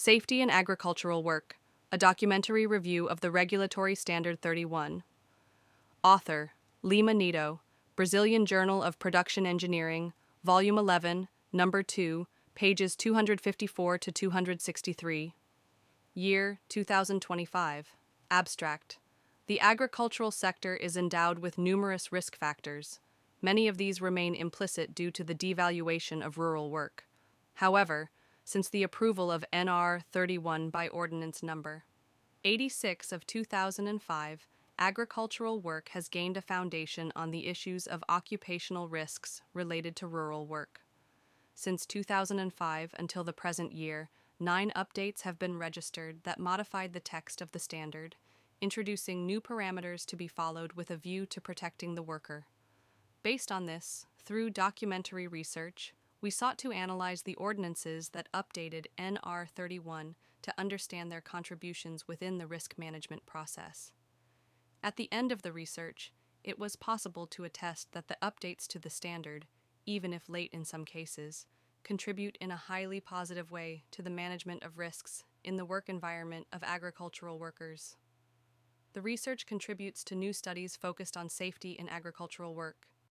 Safety in Agricultural Work, a documentary review of the Regulatory Standard 31. Author, Lima Nito, Brazilian Journal of Production Engineering, Volume 11, Number 2, pages 254 to 263. Year 2025. Abstract. The agricultural sector is endowed with numerous risk factors. Many of these remain implicit due to the devaluation of rural work. However, since the approval of NR 31 by Ordinance Number 86 of 2005, agricultural work has gained a foundation on the issues of occupational risks related to rural work. Since 2005 until the present year, 9 updates have been registered that modified the text of the standard, introducing new parameters to be followed with a view to protecting the worker. Based on this, through documentary research, we sought to analyze the ordinances that updated NR 31 to understand their contributions within the risk management process. At the end of the research, it was possible to attest that the updates to the standard, even if late in some cases, contribute in a highly positive way to the management of risks in the work environment of agricultural workers. The research contributes to new studies focused on safety in agricultural work.